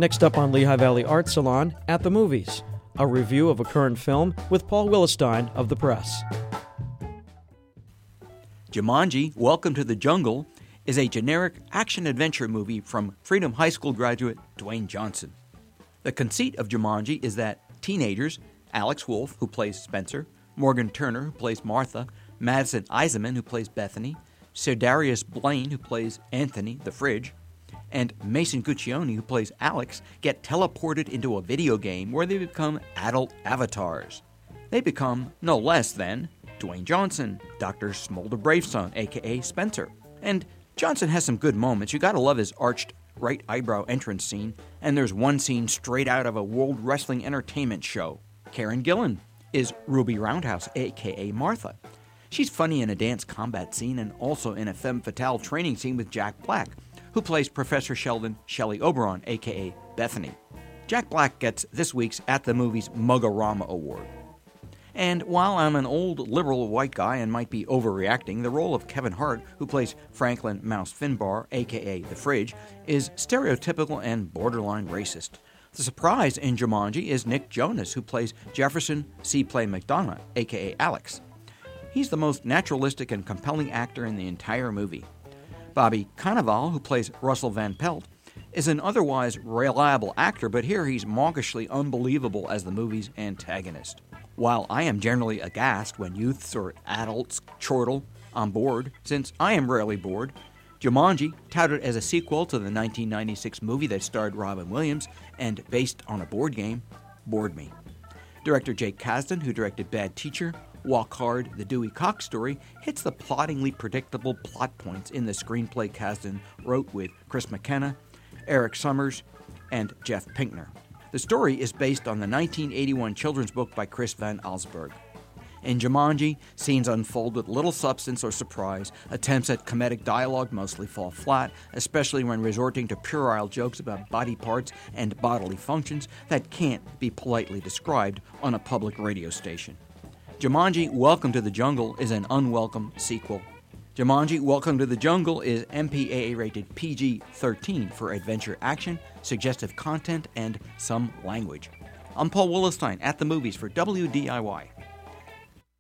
Next up on Lehigh Valley Art Salon, At the Movies, a review of a current film with Paul Willestein of The Press. Jumanji, Welcome to the Jungle, is a generic action-adventure movie from Freedom High School graduate Dwayne Johnson. The conceit of Jumanji is that teenagers, Alex Wolff, who plays Spencer, Morgan Turner, who plays Martha, Madison Iseman, who plays Bethany, Cerdarius Blaine, who plays Anthony, the Fridge, and Mason Guccione, who plays Alex, get teleported into a video game where they become adult avatars. They become no less than Dwayne Johnson, Dr. Smolder Braveson, a.k.a. Spencer. And Johnson has some good moments. You gotta love his arched right eyebrow entrance scene, and there's one scene straight out of a World Wrestling Entertainment show. Karen Gillan is Ruby Roundhouse, a.k.a. Martha. She's funny in a dance combat scene and also in a femme fatale training scene with Jack Black, who plays Professor Sheldon Shelley Oberon, a.k.a. Bethany. Jack Black gets this week's At the Movies Mugorama Award. And while I'm an old liberal white guy and might be overreacting, the role of Kevin Hart, who plays Franklin Mouse Finbar, a.k.a. The Fridge, is stereotypical and borderline racist. The surprise in Jumanji is Nick Jonas, who plays Jefferson C. Play McDonough, a.k.a. Alex. He's the most naturalistic and compelling actor in the entire movie. Bobby Cannavale, who plays Russell Van Pelt, is an otherwise reliable actor, but here he's mawkishly unbelievable as the movie's antagonist. While I am generally aghast when youths or adults chortle on board, since I am rarely bored, Jumanji, touted as a sequel to the 1996 movie that starred Robin Williams and based on a board game, bored me. Director Jake Kasdan, who directed Bad Teacher, Walk Hard, The Dewey Cox Story, hits the ploddingly predictable plot points in the screenplay Kasdan wrote with Chris McKenna, Eric Summers, and Jeff Pinkner. The story is based on the 1981 children's book by Chris Van Allsburg. In Jumanji, scenes unfold with little substance or surprise. Attempts at comedic dialogue mostly fall flat, especially when resorting to puerile jokes about body parts and bodily functions that can't be politely described on a public radio station. Jumanji, Welcome to the Jungle is an unwelcome sequel. Jumanji, Welcome to the Jungle is MPAA rated PG-13 for adventure action, suggestive content, and some language. I'm Paul Willestein at the Movies for WDIY.